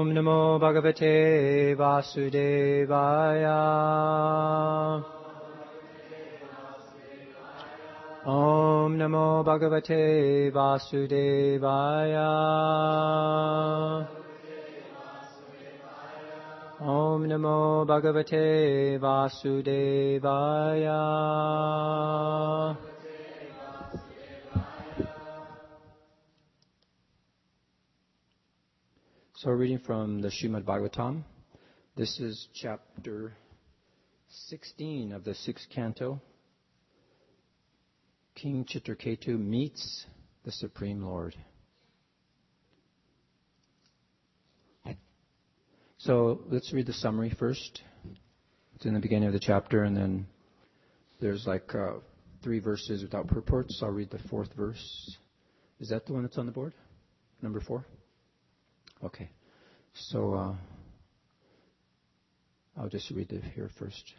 Om Namo Bhagavate Vasudevaya. Om Namo Bhagavate Vasudevaya. Om Namo Bhagavate Vasudevaya. So we're reading from the Srimad Bhagavatam. This is chapter 16 of the 6th canto. King Chitraketu meets the Supreme Lord. So let's read the summary first. It's in the beginning of the chapter, and then there's 3 verses without purports. I'll read the 4th verse. Is that the one that's on the board? Number 4? Okay. So I'll just read it here first.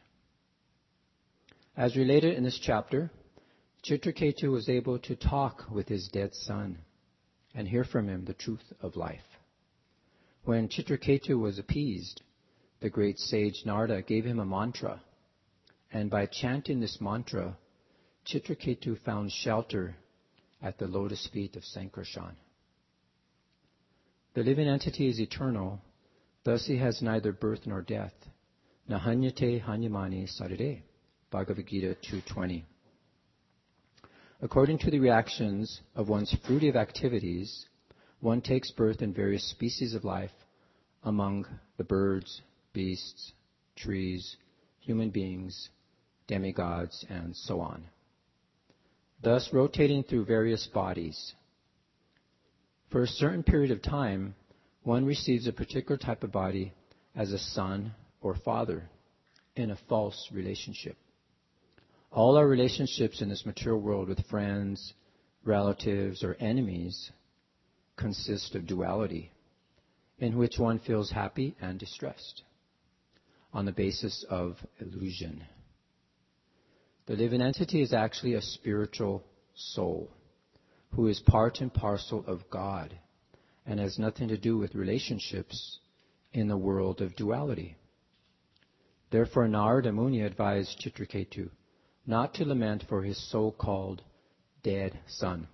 As related in this chapter, Chitraketu was able to talk with his dead son and hear from him the truth of life. When Chitraketu was appeased, the great sage Narada gave him a mantra, and by chanting this mantra, Chitraketu found shelter at the lotus feet of Sankarshan. The living entity is eternal, thus he has neither birth nor death. Nahanyate hanyamani sarire, Bhagavad Gita 2:20. According to the reactions of one's fruitive activities, one takes birth in various species of life among the birds, beasts, trees, human beings, demigods, and so on, thus rotating through various bodies. For a certain period of time, one receives a particular type of body as a son or father in a false relationship. All our relationships in this material world with friends, relatives, or enemies consist of duality, in which one feels happy and distressed on the basis of illusion. The living entity is actually a spiritual soul who is part and parcel of God and has nothing to do with relationships in the world of duality. Therefore, Narada Muni advised Chitraketu not to lament for his so-called dead son.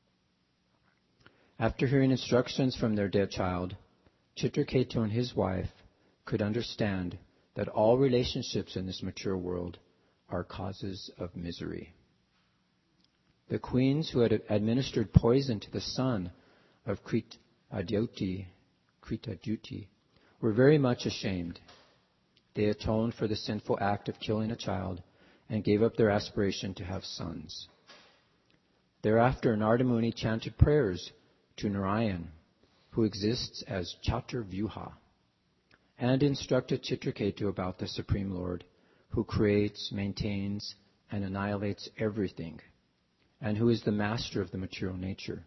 After hearing instructions from their dead child, Chitraketu and his wife could understand that all relationships in this material world are causes of misery. The queens who had administered poison to the son of Kritadyuti were very much ashamed. They atoned for the sinful act of killing a child and gave up their aspiration to have sons. Thereafter, Narada Muni chanted prayers to Narayan, who exists as Chaturvyuha, and instructed Chitraketu about the Supreme Lord, who creates, maintains, and annihilates everything, and who is the master of the material nature.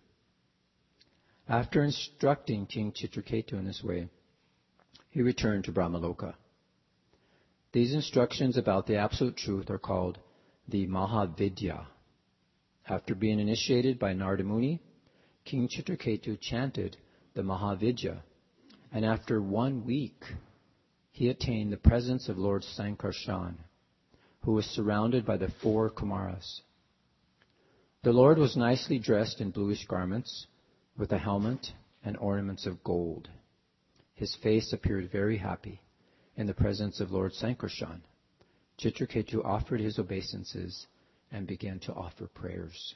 After instructing King Chitraketu in this way, he returned to Brahmaloka. These instructions about the Absolute Truth are called the Mahavidya. After being initiated by Narada Muni, King Chitraketu chanted the Mahavidya, and after 1 week, he attained the presence of Lord Sankarshan, who was surrounded by the 4 Kumaras. The Lord was nicely dressed in bluish garments, with a helmet and ornaments of gold. His face appeared very happy in the presence of Lord Sankarshan. Chitraketu offered his obeisances and began to offer prayers.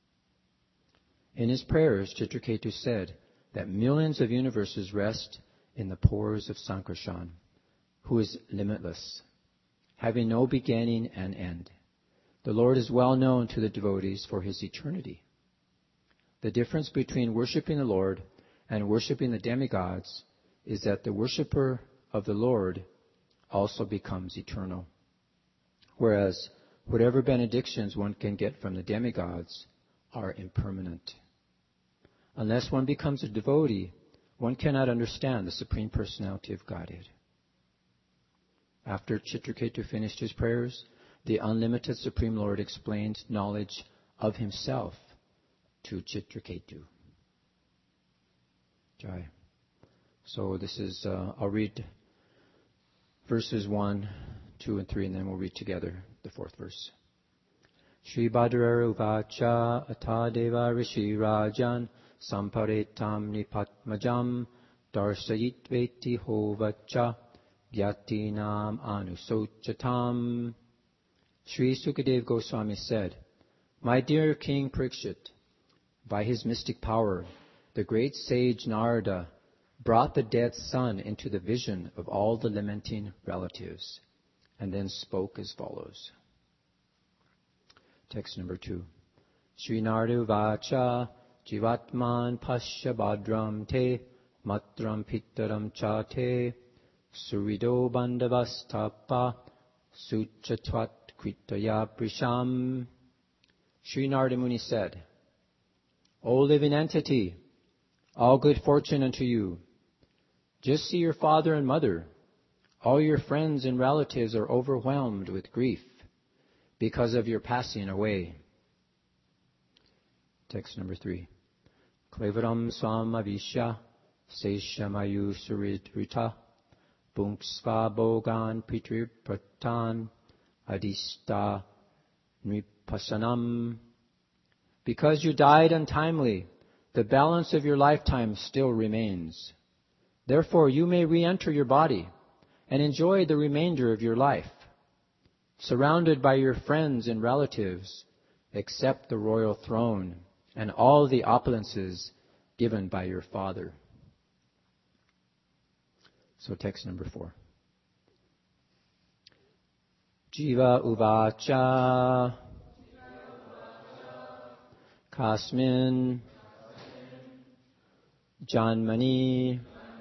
In his prayers, Chitraketu said that millions of universes rest in the pores of Sankarshan, who is limitless, having no beginning and end. The Lord is well known to the devotees for his eternity. The difference between worshipping the Lord and worshipping the demigods is that the worshipper of the Lord also becomes eternal, whereas whatever benedictions one can get from the demigods are impermanent. Unless one becomes a devotee, one cannot understand the Supreme Personality of Godhead. After Chitraketu finished his prayers, the unlimited Supreme Lord explained knowledge of himself to Chitraketu. Jai. So this is, I'll read verses 1, 2, and 3, and then we'll read together the fourth verse. Shri Bhadrara Uvacha Atadeva Rishi Rajan Samparetam Nipatmajam Darsayitveti Hovacha Bhyatinam Anusochatam. Sri Sukadev Goswami said, My dear King Parikshit, by his mystic power, the great sage Narada brought the dead son into the vision of all the lamenting relatives, and then spoke as follows. Text number 2. Sri Narada Vacha Jivatman Pasya Badram Te Matram Pittaram Chate Surido Bandavastapa Suchatvat Kritaya Prisham. Sri Narada Muni said, O living entity, all good fortune unto you. Just see your father and mother. All your friends and relatives are overwhelmed with grief because of your passing away. Text number 3. Klevaram swam avisha seshamayu suridrita bunksva bogan pitrir pratan adista nripasanam. Because you died untimely, the balance of your lifetime still remains. Therefore, you may re-enter your body and enjoy the remainder of your life, surrounded by your friends and relatives, accept the royal throne and all the opulences given by your father. So text number 4. Jiva uvacha kasmin janmani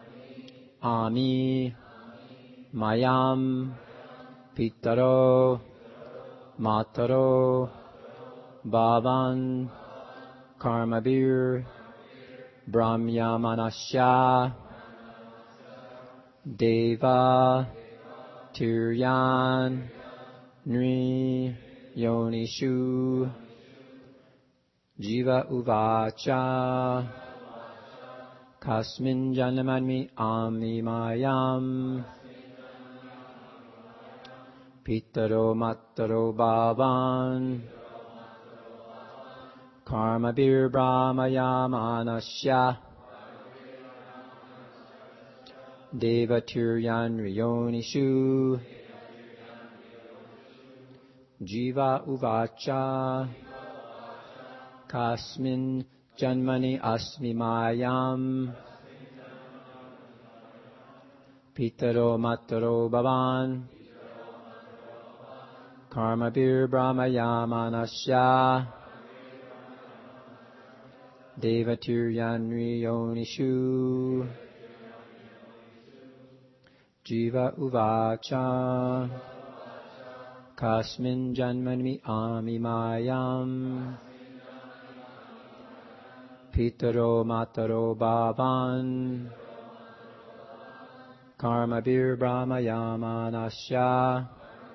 ami mayam pitaro mataro bhavan karmabir brahmyamanasya deva tiryan nri yonishu jiva uvacha kasmin janmanmi ami mayam pitaro mataro bhavan karmabir brahmayamanasya devatiryan riyonishu jiva uvacha kasmin janmani asmi mayam pitaro mataro bhavan karmabir brahmayamanasya devatiryan riyonishu jiva uvacha kasmin janmani ami mayam pitaro mataro bhavan karmabir brahmayamanasya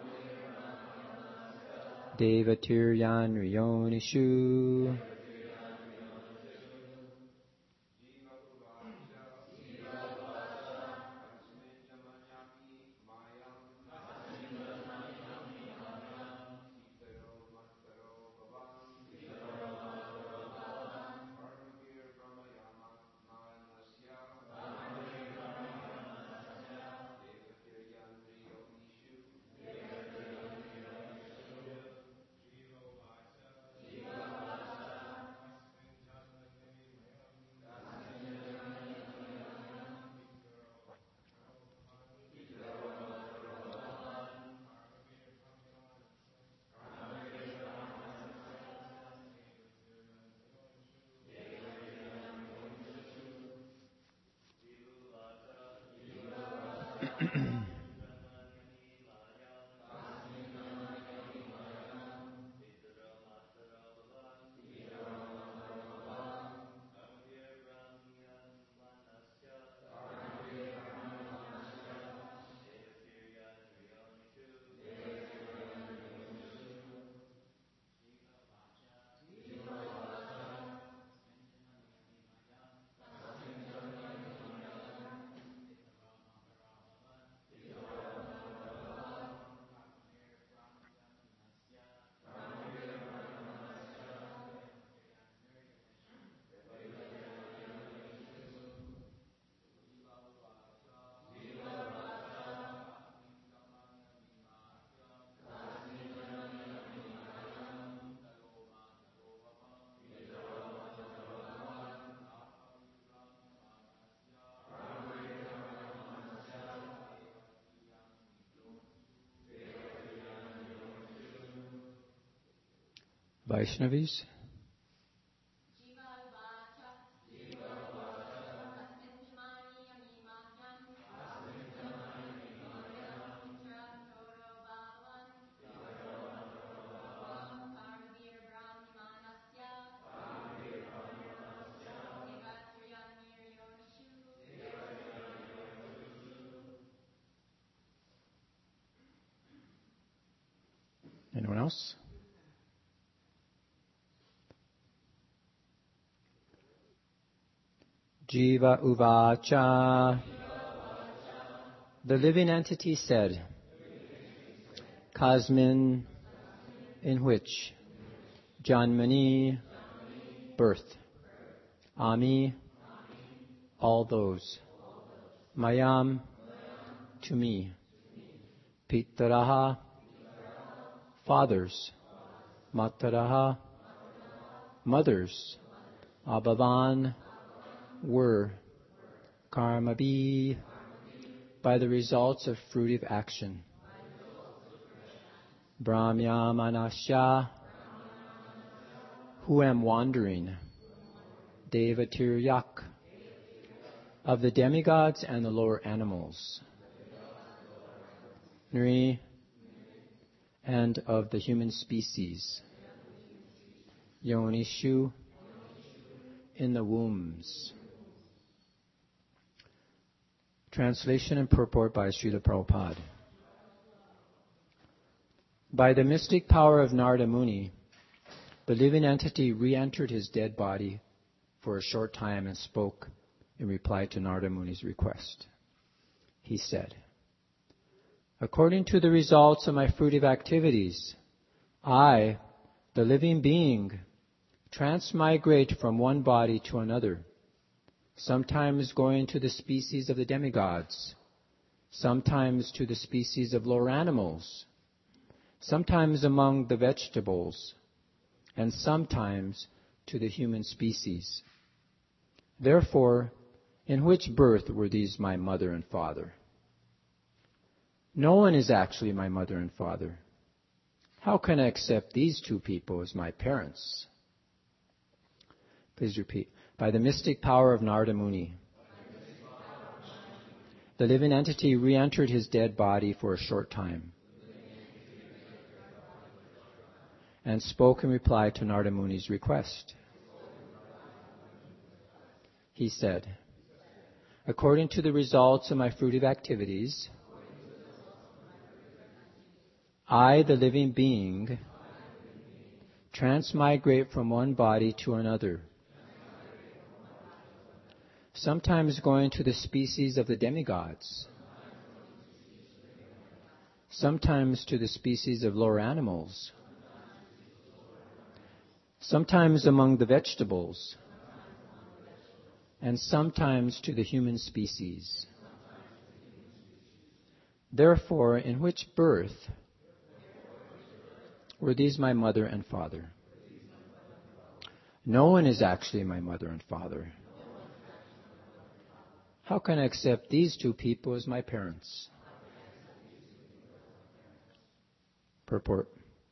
devatiryan riyonishu Vaishnavis. Anyone else? Jiva Uvacha. The living entity said, Kasmin, in which? Janmani, birth. Ami, all those. Mayam, to me. Pitaraha, fathers. Mataraha, mothers. Abhavan, were. Karmabhi, by the results of fruitive action. Brahmyamanasya, who am wandering. Devatiryak, of the demigods and the lower animals. Nri, and of the human species. Yonishu, in the wombs. Translation and purport by Srila Prabhupada. By the mystic power of Narada Muni, the living entity re-entered his dead body for a short time and spoke in reply to Narada Muni's request. He said, according to the results of my fruitive activities, I, the living being, transmigrate from one body to another, sometimes going to the species of the demigods, sometimes to the species of lower animals, sometimes among the vegetables, and sometimes to the human species. Therefore, in which birth were these my mother and father? No one is actually my mother and father. How can I accept these two people as my parents? Please repeat. By the mystic power of Narada Muni, the living entity re-entered his dead body for a short time and spoke in reply to Narada Muni's request. He said, according to the results of my fruitive activities, I, the living being, transmigrate from one body to another, sometimes going to the species of the demigods, sometimes to the species of lower animals, sometimes among the vegetables, and sometimes to the human species. Therefore, in which birth were these my mother and father? No one is actually my mother and father. How can I accept these two people as my parents? Purport.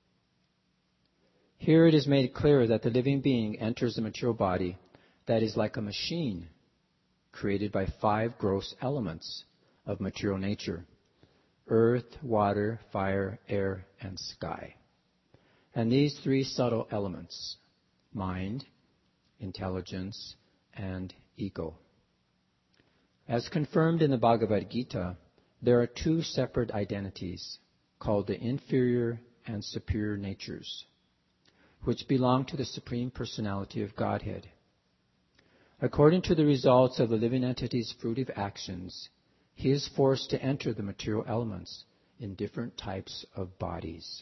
Here it is made clear that the living being enters the material body that is like a machine created by 5 gross elements of material nature: earth, water, fire, air, and sky. And these 3 subtle elements, mind, intelligence, and ego. As confirmed in the Bhagavad Gita, there are 2 separate identities called the inferior and superior natures, which belong to the Supreme Personality of Godhead. According to the results of the living entity's fruitive actions, he is forced to enter the material elements in different types of bodies.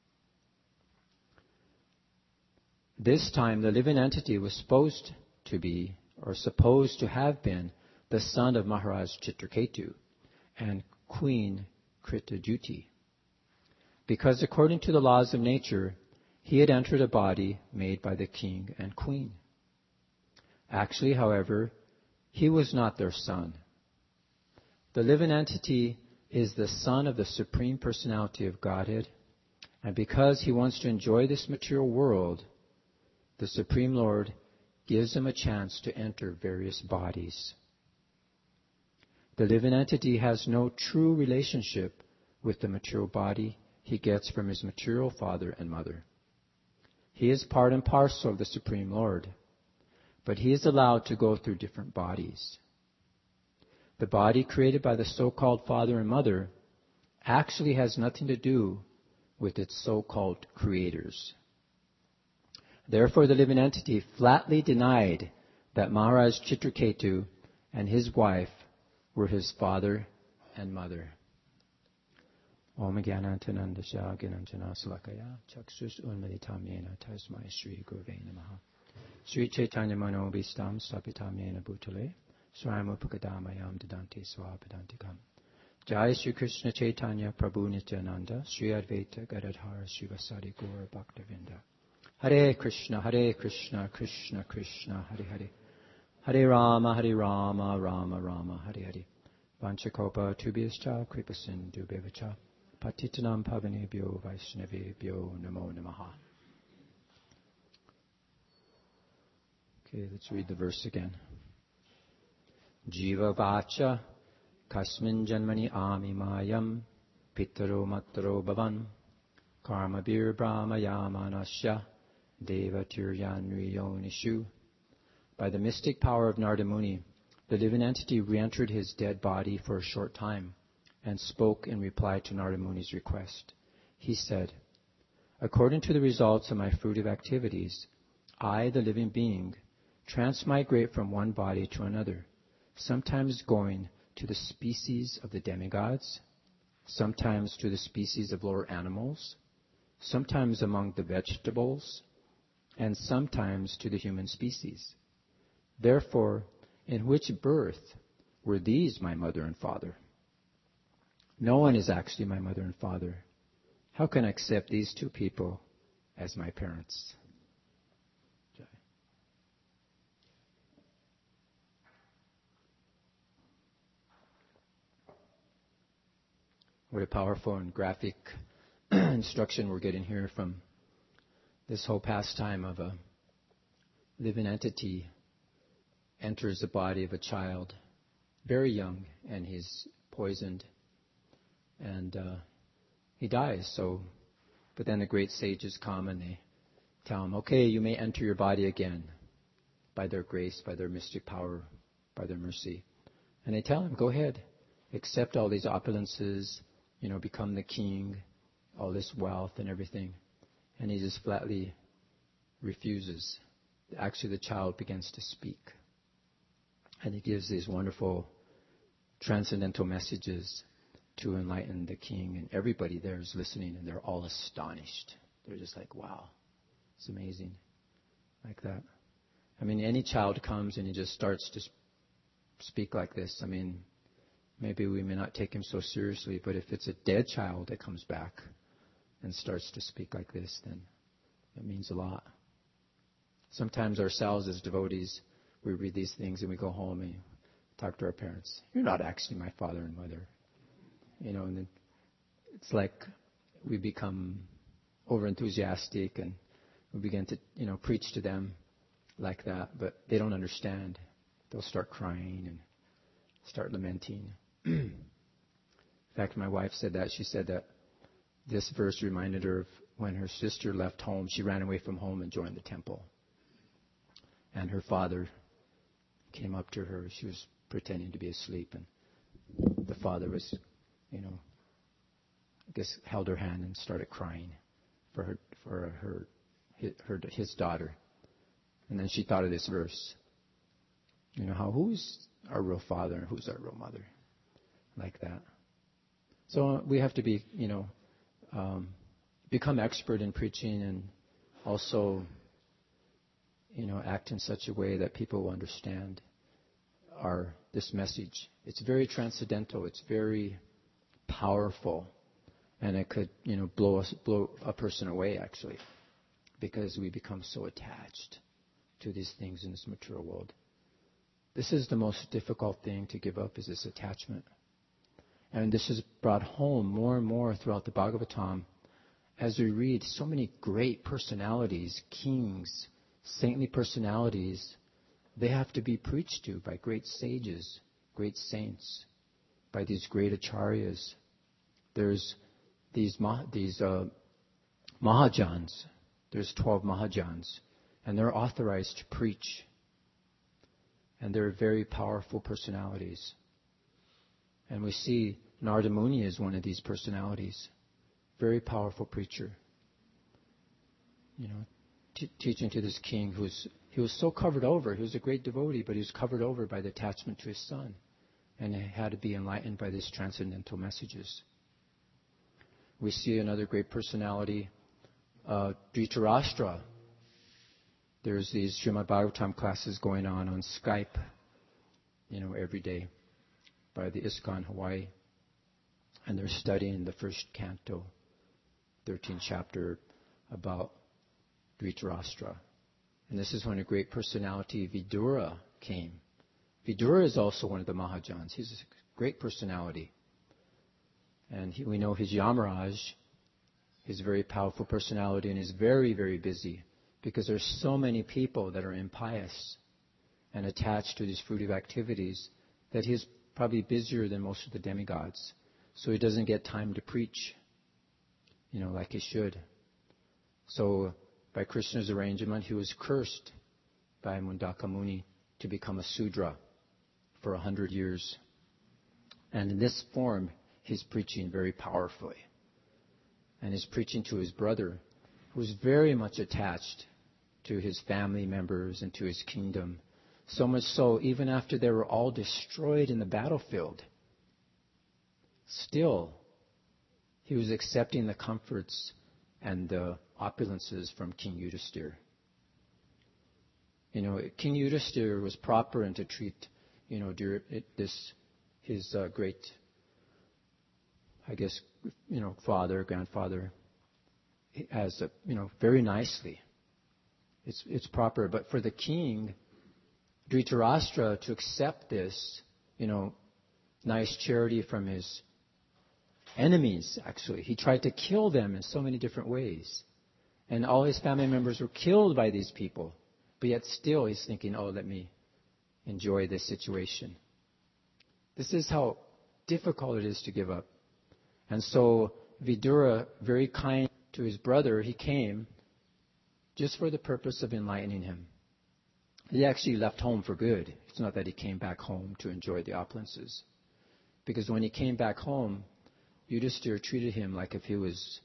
This time, the living entity was supposed to be, or supposed to have been, the son of Maharaj Chitraketu and Queen Kritajuti, because according to the laws of nature, he had entered a body made by the king and queen. Actually, however, he was not their son. The living entity is the son of the Supreme Personality of Godhead And because he wants to enjoy this material world, the Supreme Lord gives him a chance to enter various bodies. The living entity has no true relationship with the material body he gets from his material father and mother. He is part and parcel of the Supreme Lord, but he is allowed to go through different bodies. The body created by the so-called father and mother actually has nothing to do with its so-called creators. Therefore, the living entity flatly denied that Maharaj Chitraketu and his wife were his father and mother. Om Gyanantanandasya Gyananjana Salakaya Chakshus Unmaditam Yena Tasmai Sri Gurve Namaha Sri Chaitanya Mano Vistam Stapitam Yena Bhutale Swayamupakadamayam Dadanti Swapadantikam Jai Sri Krishna Chaitanya Prabhu Nityananda Sri Advaita Gadadhara Srivasadi Gaura Bhaktavinda Hare Krishna Krishna Krishna Hare Hare Hare Rama Rama Rama Hare Hare Vanchakopa Tubhyascha Kripasindu Bevacha Patitanam Pavanebhyo Vaishnavebhyo Namo Namaha. Okay, let's read the verse again. Jiva Vacha Kasmin Janmani Ami Mayam Pitaro Mataro Bhavan Karma Bir Brahma Yamanasya Deva Tiryanriyo Nishu. By the mystic power of Narada Muni, the living entity re-entered his dead body for a short time and spoke in reply to Narada Muni's request. He said, according to the results of my fruitive activities, I, the living being, transmigrate from one body to another, sometimes going to the species of the demigods, sometimes to the species of lower animals, sometimes among the vegetables, and sometimes to the human species. Therefore, in which birth were these my mother and father? No one is actually my mother and father. How can I accept these two people as my parents? What a powerful and graphic instruction we're getting here from this whole pastime of a living entity enters the body of a child, very young, and he's poisoned, and he dies. But then the great sages come and they tell him, okay, you may enter your body again by their grace, by their mystic power, by their mercy. And they tell him, go ahead, accept all these opulences, become the king, all this wealth and everything. And he just flatly refuses. Actually, the child begins to speak. And he gives these wonderful transcendental messages to enlighten the king. And everybody there is listening, and they're all astonished. They're just like, wow, it's amazing. Like that. I mean, any child comes and he just starts to speak like this. I mean, maybe we may not take him so seriously, but if it's a dead child that comes back and starts to speak like this, then it means a lot. Sometimes ourselves as devotees, we read these things and we go home and talk to our parents. You're not actually my father and mother. And then it's like we become over-enthusiastic and we begin to, preach to them like that, but they don't understand. They'll start crying and start lamenting. In fact, my wife said that. She said that this verse reminded her of when her sister left home. She ran away from home and joined the temple. And her father came up to her. She was pretending to be asleep. And the father was, I guess held her hand and started crying for his daughter. And then she thought of this verse. Who's our real father and who's our real mother? Like that. So we have to be, become expert in preaching and also, act in such a way that people will understand this message. It's very transcendental. It's very powerful. And it could, blow a person away, actually, because we become so attached to these things in this material world. This is the most difficult thing to give up, is this attachment. And this is brought home more and more throughout the Bhagavatam as we read, so many great personalities, kings, saintly personalities, they have to be preached to by great sages, great saints, by these great acharyas. There's these Mahajans. There's 12 Mahajans, and they're authorized to preach. And they're very powerful personalities. And we see Narada Muni is one of these personalities. Very powerful preacher. Teaching to this king he was so covered over. He was a great devotee, but he was covered over by the attachment to his son. And he had to be enlightened by these transcendental messages. We see another great personality, Dhritarashtra. There's these Srimad Bhagavatam classes going on Skype, every day by the ISKCON Hawaii. And they're studying the first canto, 13th chapter, about Dhritarashtra. And this is when a great personality, Vidura, came. Vidura is also one of the Mahajans. He's a great personality. And we know his Yamaraj is a very powerful personality and is very, very busy because there's so many people that are impious and attached to these fruitive activities that he's probably busier than most of the demigods. So he doesn't get time to preach, like he should. So by Krishna's arrangement, he was cursed by Mundaka Muni to become a Sudra for 100 years. And in this form, he's preaching very powerfully. And he's preaching to his brother, who's very much attached to his family members and to his kingdom. So much so, even after they were all destroyed in the battlefield, still, he was accepting the comforts and the opulences from King Yudhisthira. King Yudhisthira was proper and to treat, his great, father, grandfather, as very nicely. It's proper. But for the king, Dhritarashtra, to accept this, nice charity from his enemies, actually. He tried to kill them in so many different ways. And all his family members were killed by these people. But yet still he's thinking, let me enjoy this situation. This is how difficult it is to give up. And so Vidura, very kind to his brother, he came just for the purpose of enlightening him. He actually left home for good. It's not that he came back home to enjoy the opulences. Because when he came back home, Yudhisthira treated him like if he was,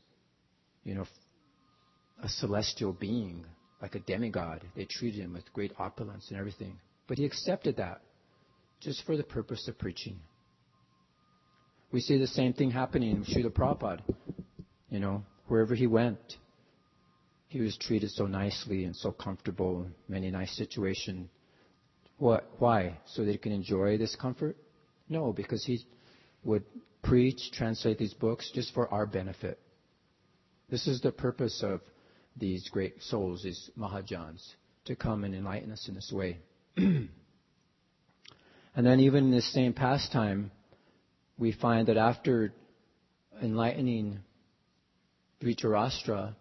a celestial being, like a demigod. They treated him with great opulence and everything. But he accepted that just for the purpose of preaching. We see the same thing happening with Srila Prabhupada. Wherever he went, he was treated so nicely and so comfortable, many nice situations. Why? So that he can enjoy this comfort? No, because he would preach, translate these books just for our benefit. This is the purpose of these great souls, these Mahajans, to come and enlighten us in this way. And then even in this same pastime, we find that after enlightening Dhritarashtra,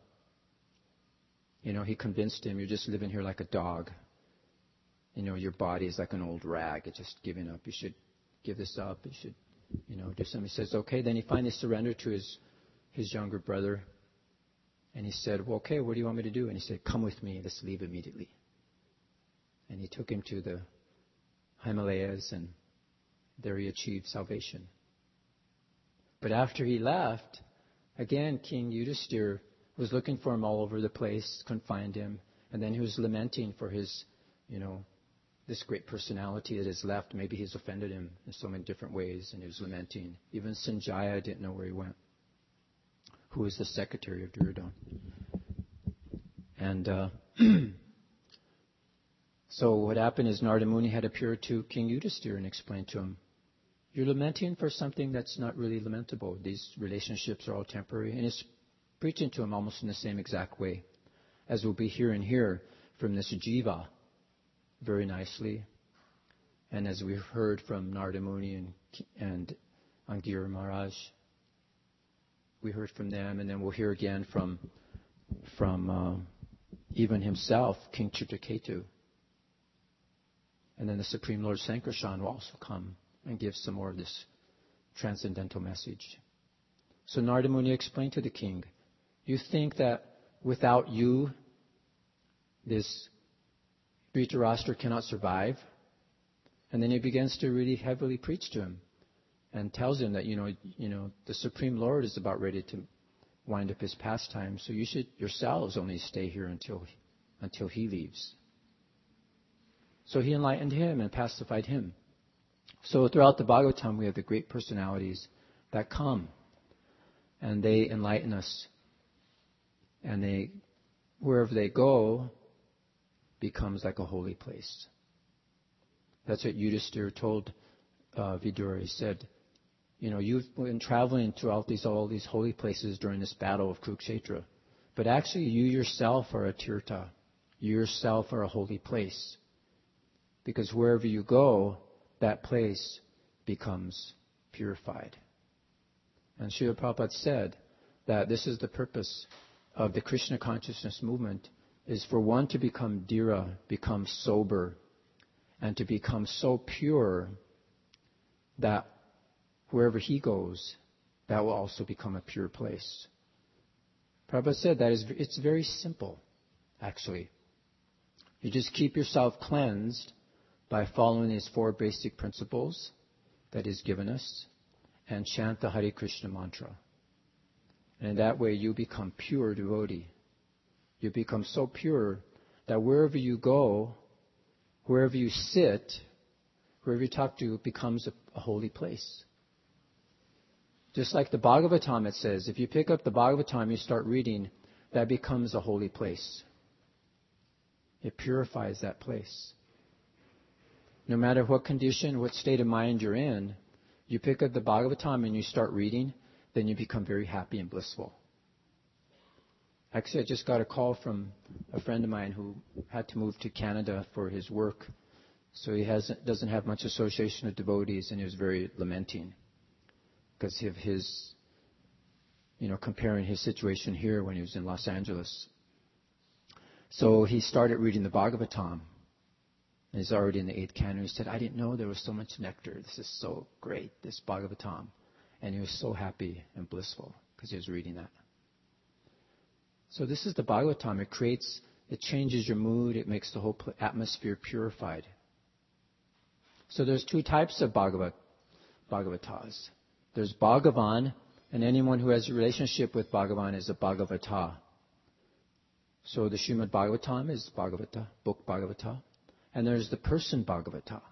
he convinced him, you're just living here like a dog. Your body is like an old rag. It's just giving up. You should give this up. You should, do something. He says, okay. Then he finally surrendered to his younger brother. And he said, well, okay, what do you want me to do? And he said, come with me. Let's leave immediately. And he took him to the Himalayas, and there he achieved salvation. But after he left, again, King Yudhisthira was looking for him all over the place, couldn't find him. And then he was lamenting for his, this great personality that has left. Maybe he's offended him in so many different ways, and he was lamenting. Even Sanjaya didn't know where he went, who was the secretary of Duryodhana. And so what happened is Narada Muni had appeared to King Yudhisthira and explained to him, you're lamenting for something that's not really lamentable. These relationships are all temporary. And he's preaching to him almost in the same exact way, as we'll be hearing here from this Jiva very nicely. And as we've heard from Narada Muni and Angira Maharaj. we heard from them, and then we'll hear again from even himself, King Chitraketu. And then the Supreme Lord Sankarshan will also come and give some more of this transcendental message. So Narada Muni explained to the king, you think that without you, this Dhritarashtra cannot survive? And then he begins to really heavily preach to him and tells him that, the Supreme Lord is about ready to wind up his pastime, so you should yourselves only stay here until he leaves. So he enlightened him and pacified him. So throughout the Bhagavatam, we have the great personalities that come and they enlighten us. And wherever they go, becomes like a holy place. That's what Yudhishthira told Vidura. He said, you've been traveling throughout all these holy places during this battle of Kurukshetra. But actually, you yourself are a tirtha. You yourself are a holy place. Because wherever you go, that place becomes purified. And Srila Prabhupada said that this is the purpose of the Krishna consciousness movement, is for one to become dhira, become sober, and to become so pure that wherever he goes, that will also become a pure place. Prabhupada said that it's very simple, actually. You just keep yourself cleansed by following these 4 basic principles that He's given us and chant the Hare Krishna mantra. And in that way you become pure devotee. You become so pure that wherever you go, wherever you sit, wherever you talk to, becomes a holy place. Just like the Bhagavatam, it says, if you pick up the Bhagavatam, you start reading, that becomes a holy place. It purifies that place. No matter what condition, what state of mind you're in, you pick up the Bhagavatam and you start reading, then you become very happy and blissful. Actually, I just got a call from a friend of mine who had to move to Canada for his work. So he doesn't have much association with devotees, and he was very lamenting because of his, comparing his situation here when he was in Los Angeles. So he started reading the Bhagavatam. And he's already in the 8th canto. He said, I didn't know there was so much nectar. This is so great, this Bhagavatam. And he was so happy and blissful because he was reading that. So this is the Bhagavatam. It changes your mood. It makes the whole atmosphere purified. So there's 2 types of Bhagavatas. There's Bhagavan, and anyone who has a relationship with Bhagavan is a Bhagavata. So the Srimad Bhagavatam is Bhagavata, book Bhagavata. And there's the person Bhagavata.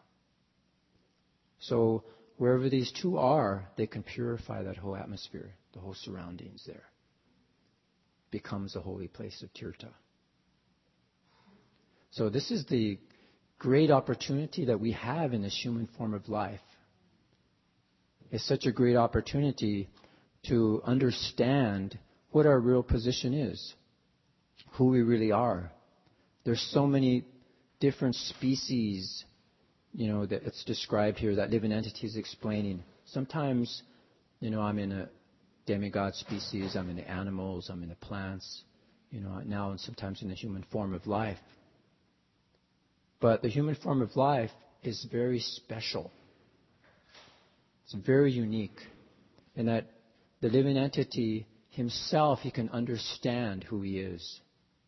So wherever these 2 are, they can purify that whole atmosphere, the whole surroundings there. Becomes a holy place of tirtha. So this is the great opportunity that we have in this human form of life. It's such a great opportunity to understand what our real position is, who we really are. There's so many different species, that it's described here, that living entity is explaining. Sometimes, I'm in a demigod species, I'm in the animals, I'm in the plants, now and sometimes in the human form of life. But the human form of life is very special. It's very unique in that the living entity himself, he can understand who he is.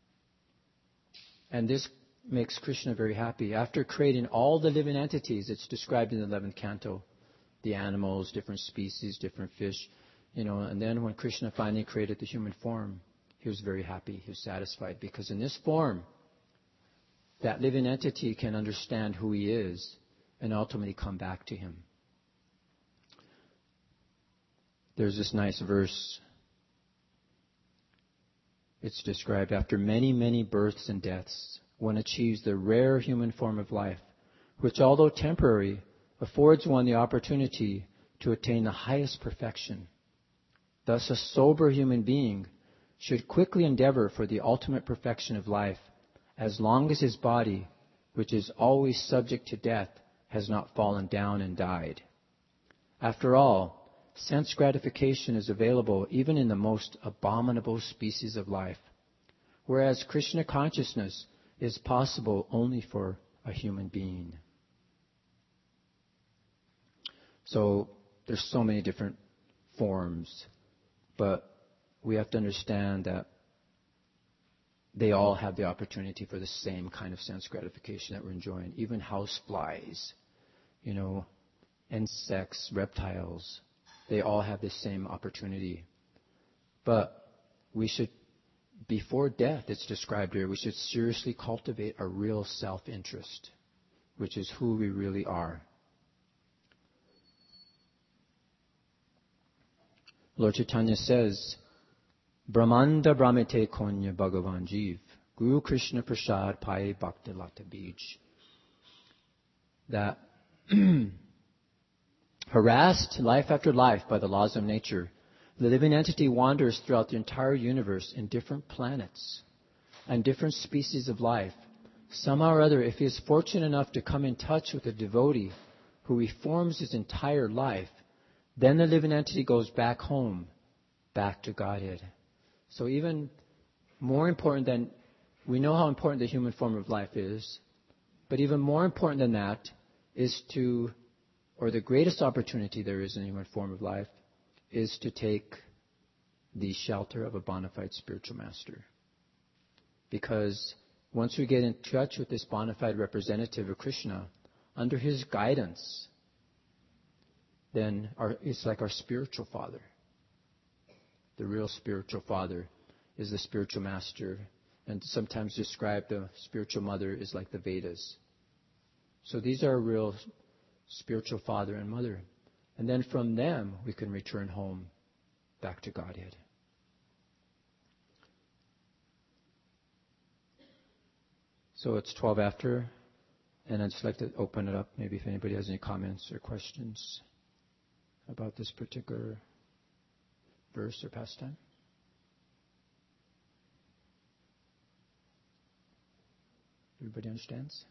And this makes Krishna very happy. After creating all the living entities, it's described in the 11th canto, the animals, different species, different fish, and then when Krishna finally created the human form, he was very happy, he was satisfied, because in this form, that living entity can understand who he is and ultimately come back to him. There's this nice verse. It's described, after many, many births and deaths, one achieves the rare human form of life, which, although temporary, affords one the opportunity to attain the highest perfection. Thus, a sober human being should quickly endeavor for the ultimate perfection of life, as long as his body, which is always subject to death, has not fallen down and died. After all, sense gratification is available even in the most abominable species of life, whereas Krishna consciousness is possible only for a human being. So there's so many different forms, but we have to understand that they all have the opportunity for the same kind of sense gratification that we're enjoying. Even house flies, insects, reptiles, they all have the same opportunity. But we should, before death, it's described here, we should seriously cultivate a real self-interest, which is who we really are. Lord Chaitanya says, Brahmanda Brahmete Konya Bhagavan Jeev, Guru Krishna Prasad Paye Bhakti Lata Bij. That harassed life after life by the laws of nature, the living entity wanders throughout the entire universe in different planets and different species of life. Somehow or other, if he is fortunate enough to come in touch with a devotee who reforms his entire life, then the living entity goes back home, back to Godhead. So even more important than, we know how important the human form of life is, but even more important than that is to, or the greatest opportunity there is in the human form of life, is to take the shelter of a bona fide spiritual master. Because once we get in touch with this bona fide representative of Krishna, under his guidance, then it's like our spiritual father. The real spiritual father is the spiritual master, and sometimes described the spiritual mother is like the Vedas. So these are real spiritual father and mother. And then from them we can return home back to Godhead. So it's 12 after, and I'd just like to open it up, maybe if anybody has any comments or questions about this particular verse or pastime. Everybody understands?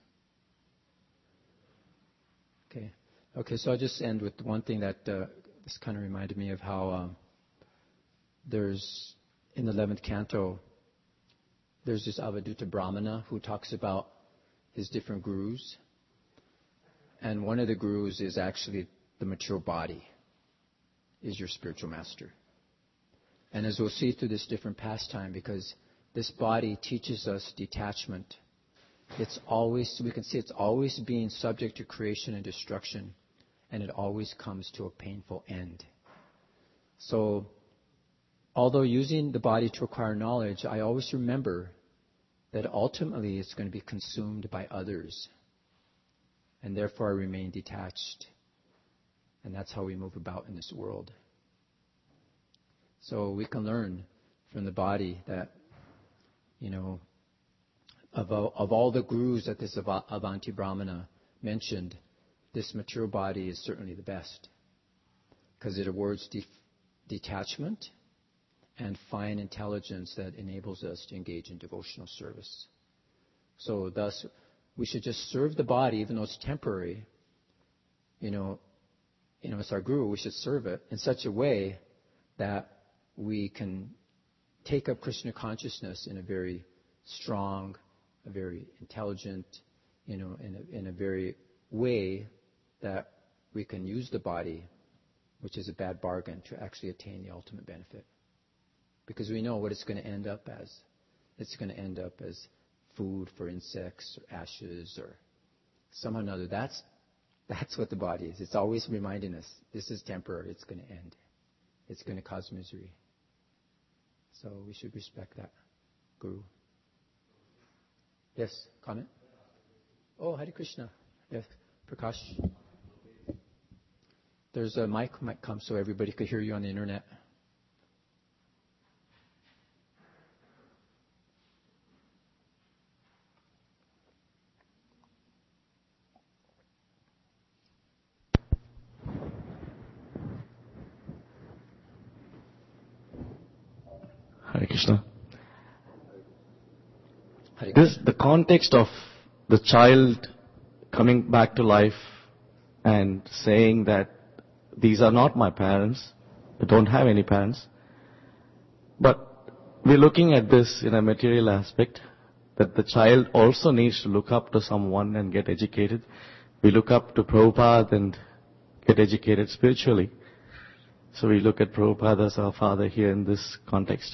Okay, so I'll just end with one thing that this kind of reminded me of how there's, in the 11th canto, there's this Avadhuta Brahmana who talks about his different gurus. And one of the gurus is actually the material body, is your spiritual master. And as we'll see through this different pastime, because this body teaches us detachment. We can see it's always being subject to creation and destruction, and it always comes to a painful end. So, although using the body to acquire knowledge, I always remember that ultimately it's going to be consumed by others, and therefore I remain detached. And that's how we move about in this world. So we can learn from the body that, of all the gurus that this Avanti Brahmana mentioned, this material body is certainly the best, because it awards detachment and fine intelligence that enables us to engage in devotional service. So thus, we should just serve the body, even though it's temporary. It's our guru, we should serve it in such a way that we can take up Krishna consciousness in a very strong, a very intelligent, in a very way that we can use the body, which is a bad bargain, to actually attain the ultimate benefit. Because we know what it's going to end up as. It's going to end up as food for insects or ashes or somehow or another. That's what the body is. It's always reminding us, this is temporary, it's going to end. It's going to cause misery. So we should respect that guru. Yes, comment? Oh, Hare Krishna. Yes, Prakash. There's a mic might come so everybody could hear you on the internet. Hare Krishna. The context of the child coming back to life and saying that these are not my parents. I don't have any parents. But we're looking at this in a material aspect, that the child also needs to look up to someone and get educated. We look up to Prabhupada and get educated spiritually. So we look at Prabhupada as our father here in this context.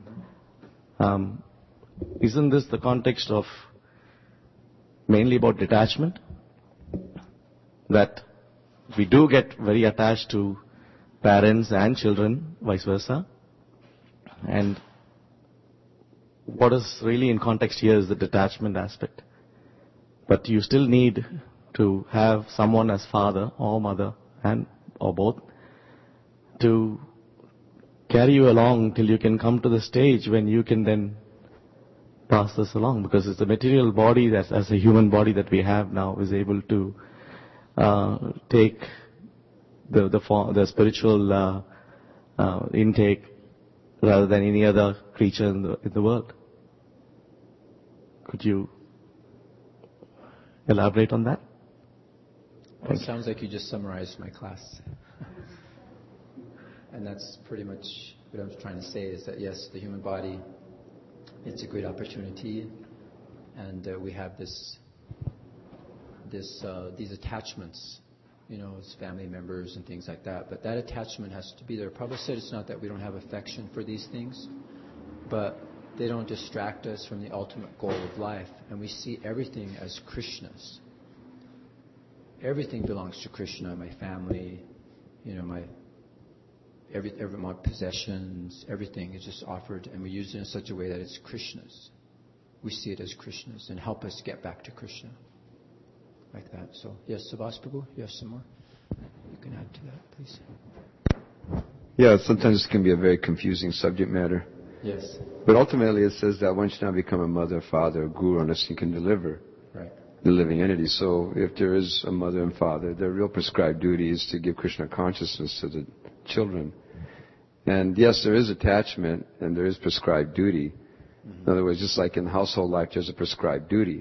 Isn't this the context of mainly about detachment? That we do get very attached to parents and children, vice versa. And what is really in context here is the detachment aspect. But you still need to have someone as father or mother or both to carry you along till you can come to the stage when you can then pass this along, because it's the material body that, as a human body that we have now, is able to take the spiritual intake rather than any other creature in the world. Could you elaborate on that? Well, it sounds like you just summarized my class. And that's pretty much what I'm trying to say, is that yes, the human body, it's a great opportunity, and we have these attachments, as family members and things like that. But that attachment has to be there. Prabhupada said it's not that we don't have affection for these things, but they don't distract us from the ultimate goal of life. And we see everything as Krishna's. Everything belongs to Krishna. My family, my possessions, everything is just offered, and we use it in such a way that it's Krishna's. We see it as Krishna's and help us get back to Krishna. Like that. So, yes, Subhas Prabhu, you have some more? You can add to that, please. Yeah, sometimes it can be a very confusing subject matter. Yes. But ultimately it says that one should not become a mother, father, or guru unless he can deliver the living entity. So if there is a mother and father, their real prescribed duty is to give Krishna consciousness to the children. And yes, there is attachment and there is prescribed duty. Mm-hmm. In other words, just like in household life, there's a prescribed duty.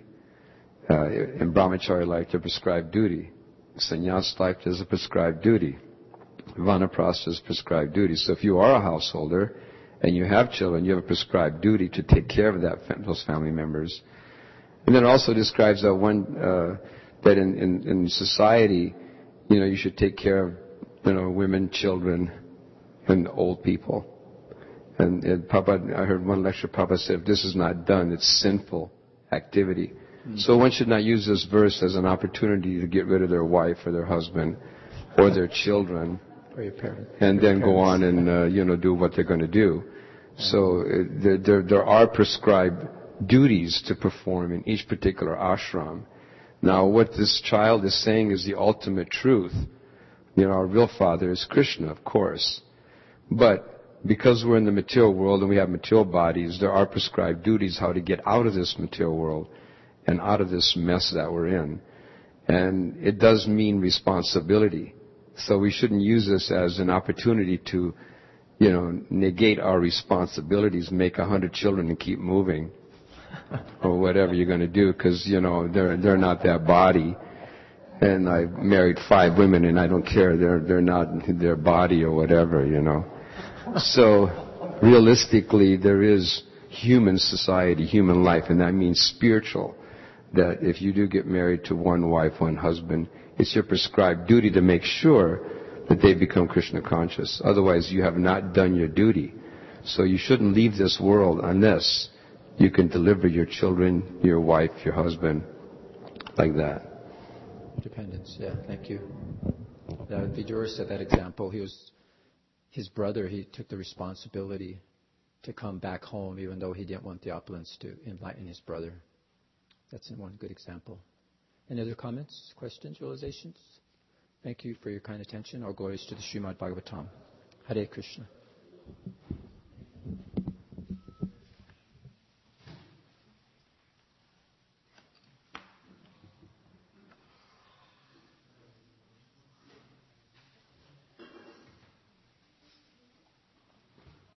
In brahmachari life, there's a prescribed duty. In sannyas life, there's a prescribed duty. Vanaprastha is prescribed duty. So if you are a householder and you have children, you have a prescribed duty to take care of those family members. And then it also describes that that in society, you should take care of women, children, and old people. And Prabhupada, I heard one lecture, Prabhupada said, if this is not done, it's sinful activity. Mm-hmm. So one should not use this verse as an opportunity to get rid of their wife or their husband or their children, or your parent, and then go on and do what they're going to do. So there are prescribed duties to perform in each particular ashram. Now, what this child is saying is the ultimate truth. Our real father is Krishna, of course. But because we're in the material world and we have material bodies, there are prescribed duties how to get out of this material world and out of this mess that we're in. And it does mean responsibility. So we shouldn't use this as an opportunity to, negate our responsibilities, make 100 children and keep moving, or whatever you're going to do, because, they're not that body. And I married 5 women, and I don't care. They're not their body or whatever, So, realistically, there is human society, human life, and that means spiritual. That if you do get married to one wife, one husband, it's your prescribed duty to make sure that they become Krishna conscious. Otherwise, you have not done your duty. So you shouldn't leave this world unless you can deliver your children, your wife, your husband, like that. Dependence, yeah, thank you. Vijay said that example. His brother, he took the responsibility to come back home even though he didn't want the opulence to enlighten his brother. That's one good example. Any other comments, questions, realizations? Thank you for your kind attention. All glories to the Srimad Bhagavatam. Hare Krishna.